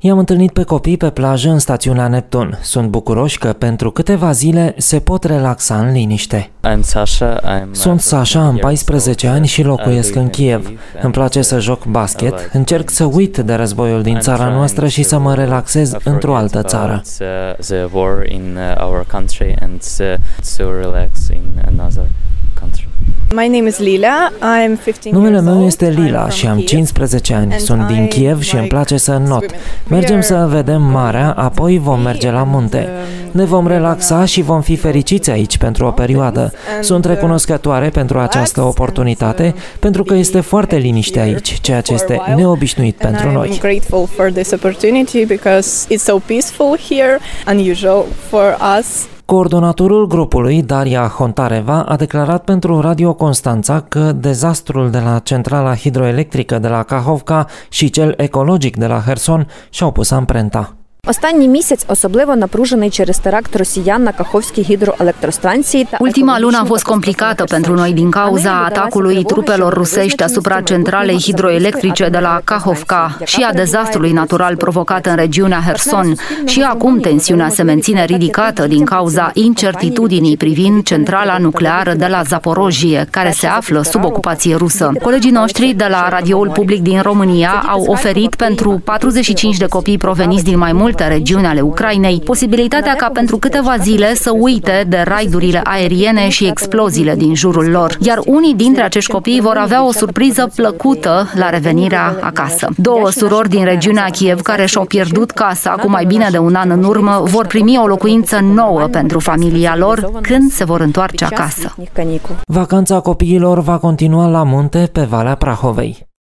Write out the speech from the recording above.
I-am întâlnit pe copii pe plajă în stațiunea Neptun. Sunt bucuroși că pentru câteva zile se pot relaxa în liniște. Sunt Sasha, am 14 ani și locuiesc în Kiev. Îmi place să joc basket, încerc să uit de războiul din țara noastră și să mă relaxez într-o altă țară. Numele meu este Lila și am 15 ani. Sunt din Kiev și îmi place să înot. Mergem să vedem marea, apoi vom merge la munte. Ne vom relaxa și vom fi fericiți aici pentru o perioadă. Sunt recunoscătoare pentru această oportunitate, pentru că este foarte liniște aici, ceea ce este neobișnuit pentru noi. Coordonatorul grupului, Daria Hontareva, a declarat pentru Radio Constanța că dezastrul de la centrala hidroelectrică de la Kahovka și cel ecologic de la Herson și-au pus amprenta. Останній місяць особливо напружений через теракт росіян на Каховській гідроелектростанції. Ultima lună a fost complicată pentru noi din cauza atacului trupelor rusești asupra centralei hidroelectrice de la Kahovka și a dezastrului natural provocat în regiunea Herson. Și acum tensiunea se menține ridicată din cauza incertitudinii privind centrala nucleară de la Zaporojie, care se află sub ocupație rusă. Colegii noștri de la Radioul Public din România au oferit pentru 45 de copii proveniți din mai multe regiuni ale Ucrainei posibilitatea ca pentru câteva zile să uite de raidurile aeriene și exploziile din jurul lor. Iar unii dintre acești copii vor avea o surpriză plăcută la revenirea acasă. Două surori din regiunea Kiev care și-au pierdut casa cu mai bine de un an în urmă vor primi o locuință nouă pentru familia lor când se vor întoarce acasă. Vacanța copiilor va continua la munte pe Valea Prahovei.